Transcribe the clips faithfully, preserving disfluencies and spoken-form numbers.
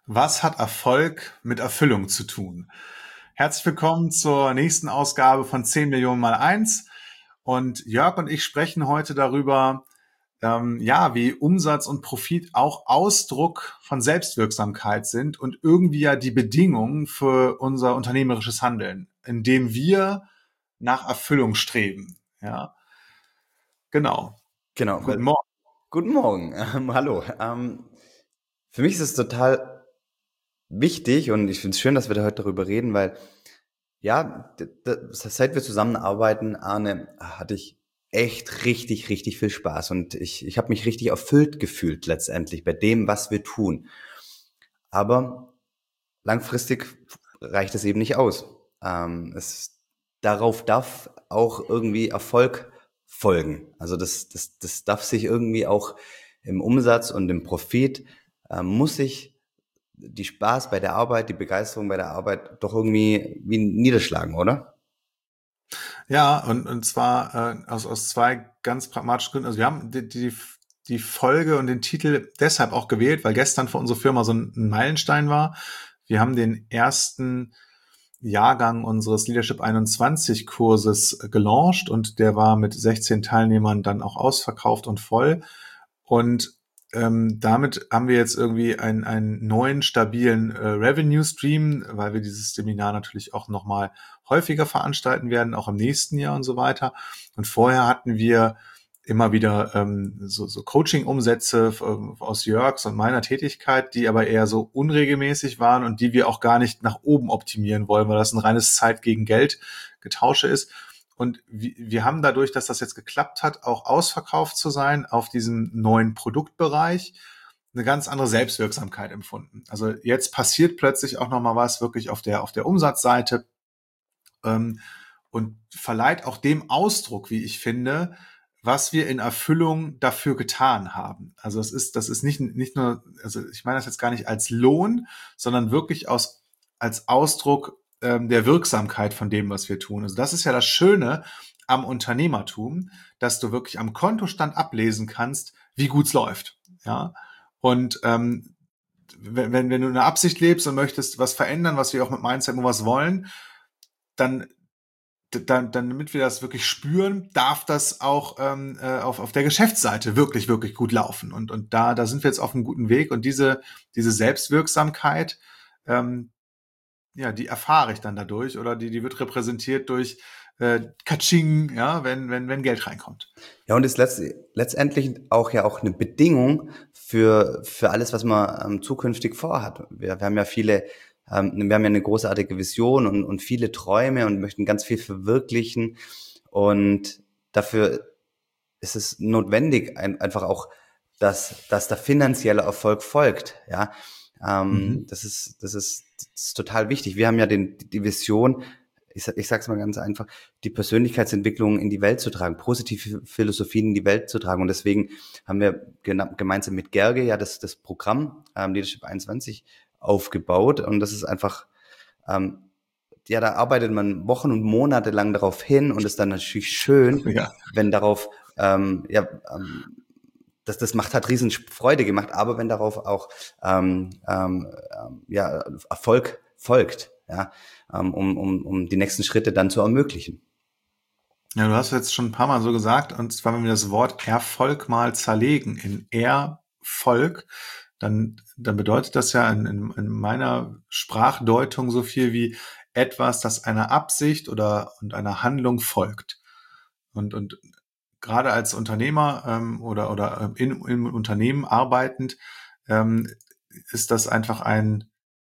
Was hat Erfolg mit Erfüllung zu tun? Herzlich willkommen zur nächsten Ausgabe von zehn Millionen mal eins. Und Jörg und ich sprechen heute darüber, ähm, ja, wie Umsatz und Profit auch Ausdruck von Selbstwirksamkeit sind und irgendwie ja die Bedingungen für unser unternehmerisches Handeln, indem wir nach Erfüllung streben. Ja, genau. Genau, Guten weil, Morgen. guten Morgen, ähm, hallo. Ähm, für mich ist es total wichtig und ich finde es schön, dass wir da heute darüber reden, weil ja, d- d- seit wir zusammenarbeiten, Arne, hatte ich echt richtig, richtig viel Spaß und ich, ich habe mich richtig erfüllt gefühlt letztendlich bei dem, was wir tun. Aber langfristig reicht es eben nicht aus. Ähm, es, darauf darf auch irgendwie Erfolg folgen. Also das, das, das darf sich irgendwie auch im Umsatz und im Profit, äh, muss sich die Spaß bei der Arbeit, die Begeisterung bei der Arbeit doch irgendwie wie niederschlagen, oder? Ja, und, und zwar äh, aus, aus zwei ganz pragmatischen Gründen. Also wir haben die, die, die Folge und den Titel deshalb auch gewählt, weil gestern für unsere Firma so ein, ein Meilenstein war. Wir haben den ersten Jahrgang unseres Leadership einundzwanzig Kurses gelauncht und der war mit sechzehn Teilnehmern dann auch ausverkauft und voll. Und ähm, damit haben wir jetzt irgendwie einen, einen neuen, stabilen äh, Revenue Stream, weil wir dieses Seminar natürlich auch nochmal häufiger veranstalten werden, auch im nächsten Jahr und so weiter. Und vorher hatten wir immer wieder ähm, so, so Coaching-Umsätze äh, aus Jörgs und meiner Tätigkeit, die aber eher so unregelmäßig waren und die wir auch gar nicht nach oben optimieren wollen, weil das ein reines Zeit gegen Geld Getausche ist. Und wir haben dadurch, dass das jetzt geklappt hat, auch ausverkauft zu sein auf diesem neuen Produktbereich, eine ganz andere Selbstwirksamkeit empfunden. Also jetzt passiert plötzlich auch noch mal was wirklich auf der auf der Umsatzseite ähm, und verleiht auch dem Ausdruck, wie ich finde, was wir in Erfüllung dafür getan haben. Also es ist, das ist nicht nicht nur, also ich meine das jetzt gar nicht als Lohn, sondern wirklich aus als Ausdruck ähm, der Wirksamkeit von dem, was wir tun. Also das ist ja das Schöne am Unternehmertum, dass du wirklich am Kontostand ablesen kannst, wie gut's läuft. Ja, und ähm, wenn, wenn wenn du eine Absicht lebst und möchtest was verändern, was wir auch mit Mindset was wollen, dann dann, dann, damit wir das wirklich spüren, darf das auch ähm, äh, auf, auf der Geschäftsseite wirklich, wirklich gut laufen. Und, und da, da sind wir jetzt auf einem guten Weg. Und diese, diese Selbstwirksamkeit, ähm, ja, die erfahre ich dann dadurch oder die, die wird repräsentiert durch äh, Katsching, ja, wenn, wenn, wenn Geld reinkommt. Ja, und ist letzt, letztendlich auch ja auch eine Bedingung für, für alles, was man ähm, zukünftig vorhat. Wir, wir haben ja viele, ähm, wir haben ja eine großartige Vision und, und viele Träume und möchten ganz viel verwirklichen. Und dafür ist es notwendig, ein, einfach auch, dass, dass der finanzielle Erfolg folgt. Ja, ähm, Mhm. das ist, das ist, das ist total wichtig. Wir haben ja den, die Vision, ich, ich sage es mal ganz einfach, die Persönlichkeitsentwicklung in die Welt zu tragen, positive Philosophien in die Welt zu tragen. Und deswegen haben wir gemeinsam mit Gerge ja das, das Programm ähm, Leadership einundzwanzig aufgebaut. Und das ist einfach, ähm, ja, da arbeitet man Wochen und Monate lang darauf hin und ist dann natürlich schön, Ja. wenn darauf, ähm, ja, ähm, das, das macht hat riesen Freude gemacht, aber wenn darauf auch ähm, ähm, ja, Erfolg folgt, ja, ähm, um, um, um die nächsten Schritte dann zu ermöglichen. Ja, du hast jetzt schon ein paar Mal so gesagt, und zwar, wenn wir das Wort Erfolg mal zerlegen in Erfolg, dann, dann bedeutet das ja in, in, in meiner Sprachdeutung so viel wie etwas, das einer Absicht oder und einer Handlung folgt. Und, und gerade als Unternehmer ähm, oder, oder in, im Unternehmen arbeitend, ähm, ist das einfach ein,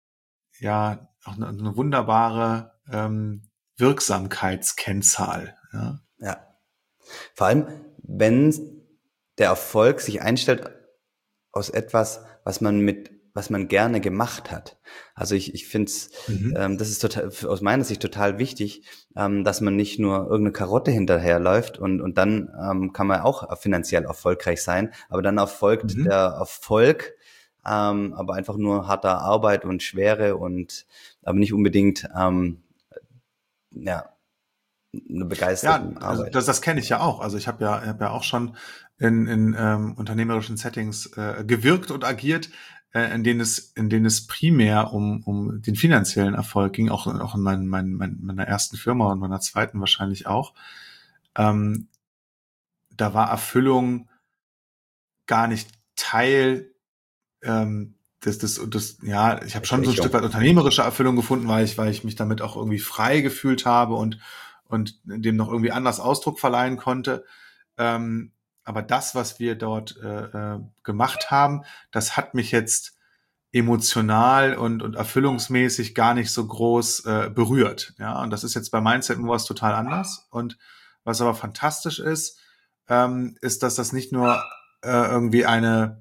ja, auch eine, eine wunderbare ähm, Wirksamkeitskennzahl. Ja. Ja. Vor allem, wenn der Erfolg sich einstellt aus etwas, was man mit, was man gerne gemacht hat. Also ich, ich finde es, Mhm. ähm, das ist total, aus meiner Sicht total wichtig, ähm, dass man nicht nur irgendeine Karotte hinterherläuft und, und dann ähm, kann man auch finanziell erfolgreich sein, aber dann erfolgt Mhm. der Erfolg, ähm, aber einfach nur harter Arbeit und Schwere und aber nicht unbedingt ähm, ja, eine Ja, begeisterte also Arbeit. das, das kenne ich ja auch. Also ich habe ja, hab ja auch schon in, in ähm, unternehmerischen Settings äh, gewirkt und agiert, äh, in denen es, in denen es primär um, um den finanziellen Erfolg ging, auch, auch in mein, mein, mein, meiner ersten Firma und meiner zweiten wahrscheinlich auch. Ähm, da war Erfüllung gar nicht Teil ähm, des, des, des, ja, ich habe schon so ein Stück weit unternehmerische Erfüllung gefunden, weil ich, weil ich mich damit auch irgendwie frei gefühlt habe und, und dem noch irgendwie anders Ausdruck verleihen konnte. Ähm, aber das, was wir dort äh, äh, gemacht haben, das hat mich jetzt emotional und, und erfüllungsmäßig gar nicht so groß äh, berührt. Ja, und das ist jetzt bei Mindset Movers total anders. Und was aber fantastisch ist, ähm, ist, dass das nicht nur äh, irgendwie eine,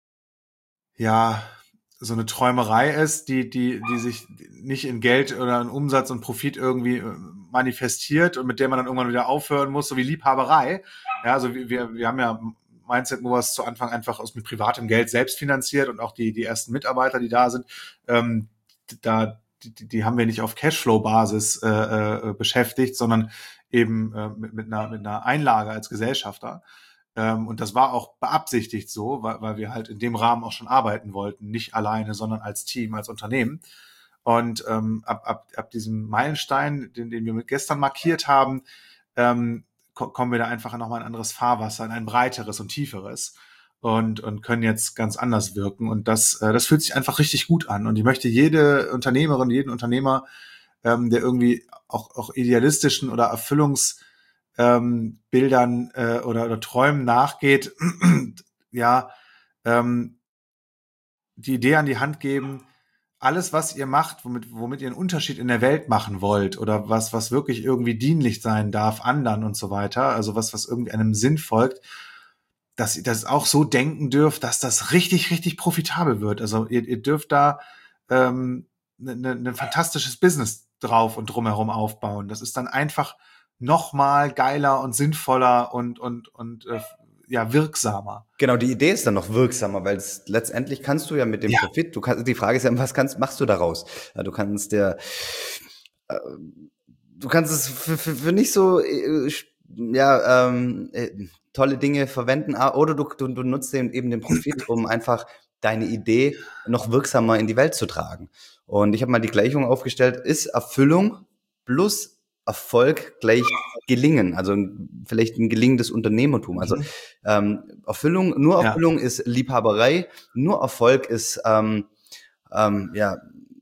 ja, so eine Träumerei ist, die, die, die sich nicht in Geld oder in Umsatz und Profit irgendwie äh, manifestiert und mit der man dann irgendwann wieder aufhören muss, so wie Liebhaberei. Ja, also wir, wir haben ja Mindset Movers zu Anfang einfach aus mit privatem Geld selbst finanziert und auch die, die ersten Mitarbeiter, die da sind, ähm, da, die, die haben wir nicht auf Cashflow-Basis äh, äh, beschäftigt, sondern eben äh, mit, mit, einer, mit einer Einlage als Gesellschafter. Ähm, und das war auch beabsichtigt so, weil, weil wir halt in dem Rahmen auch schon arbeiten wollten, nicht alleine, sondern als Team, als Unternehmen. Und ähm, ab, ab, ab diesem Meilenstein, den, den wir mit gestern markiert haben, ähm, ko- kommen wir da einfach nochmal in ein anderes Fahrwasser, in ein breiteres und tieferes und, und können jetzt ganz anders wirken. Und das, äh, das fühlt sich einfach richtig gut an. Und ich möchte jede Unternehmerin, jeden Unternehmer, ähm, der irgendwie auch, auch idealistischen oder Erfüllungs ähm, Bildern äh, oder, oder Träumen nachgeht, ja, ähm, die Idee an die Hand geben, alles, was ihr macht, womit, womit ihr einen Unterschied in der Welt machen wollt oder was, was wirklich irgendwie dienlich sein darf, anderen und so weiter, also was, was irgendwie einem Sinn folgt, dass ihr das auch so denken dürft, dass das richtig, richtig profitabel wird. Also ihr, ihr dürft da ähm, ne, ne, ein fantastisches Business drauf und drumherum aufbauen. Das ist dann einfach noch mal geiler und sinnvoller und und und äh, ja wirksamer. Genau, die Idee ist dann noch wirksamer, weil es, letztendlich kannst du ja mit dem Ja. Profit, du kannst, die Frage ist ja, was kannst, machst du daraus? Ja, du kannst der, äh, du kannst es für, für, für nicht so, äh, ja, ähm, äh, tolle Dinge verwenden, ah, oder du, du, du nutzt den, eben den Profit, um einfach deine Idee noch wirksamer in die Welt zu tragen. Und ich habe mal die Gleichung aufgestellt, ist Erfüllung plus Erfolg gleich Gelingen, also vielleicht ein gelingendes Unternehmertum. Also Mhm. ähm, Erfüllung, nur Ja. Erfüllung ist Liebhaberei, nur Erfolg ist ähm, ähm, ja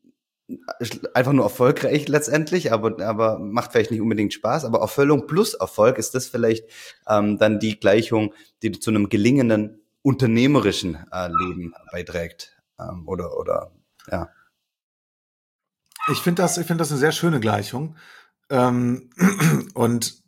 einfach nur erfolgreich letztendlich, aber aber macht vielleicht nicht unbedingt Spaß. Aber Erfüllung plus Erfolg, ist das vielleicht ähm, dann die Gleichung, die zu einem gelingenden unternehmerischen äh, Leben beiträgt, ähm, oder oder ja. Ich finde das, ich finde das eine sehr schöne Gleichung. Ähm, und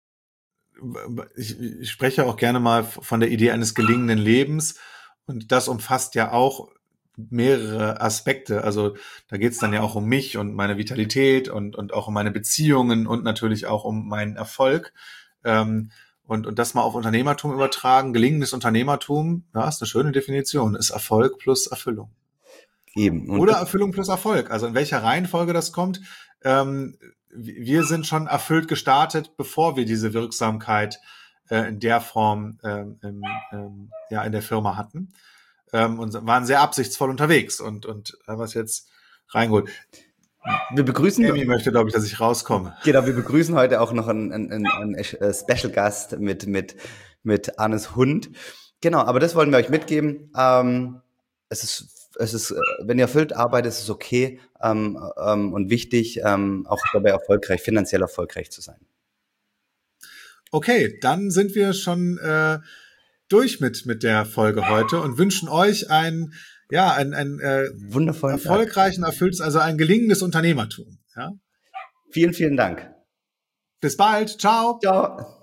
ich, ich spreche auch gerne mal von der Idee eines gelingenden Lebens. Und das umfasst ja auch mehrere Aspekte. Also da geht es dann ja auch um mich und meine Vitalität und, und auch um meine Beziehungen und natürlich auch um meinen Erfolg. Ähm, und, und das mal auf Unternehmertum übertragen. Gelingendes Unternehmertum, ja, ist eine schöne Definition, ist Erfolg plus Erfüllung. Eben. Und Oder das, Erfüllung plus Erfolg. Also in welcher Reihenfolge das kommt. Ähm, wir sind schon erfüllt gestartet, bevor wir diese Wirksamkeit äh, in der Form ähm, im, ähm, ja, in der Firma hatten. Ähm, und waren sehr absichtsvoll unterwegs und, und haben was jetzt reingeholt. wir begrüßen, Amy möchte, glaube ich, dass ich rauskomme. genau, wir begrüßen heute auch noch einen, einen, einen, einen Special Gast mit, mit, mit Arnes Hund. Genau, aber das wollen wir euch mitgeben. Ähm, es ist, es ist, äh, wenn ihr erfüllt arbeitet, ist es okay, ähm, ähm, und wichtig, ähm, auch dabei erfolgreich, finanziell erfolgreich zu sein. Okay, dann sind wir schon äh, durch mit, mit der Folge heute und wünschen euch einen, ja, einen, einen äh, Wundervollen Tag. erfolgreichen, erfülltes, also ein gelingendes Unternehmertum. Ja? Vielen, vielen Dank. Bis bald. Ciao. Ciao.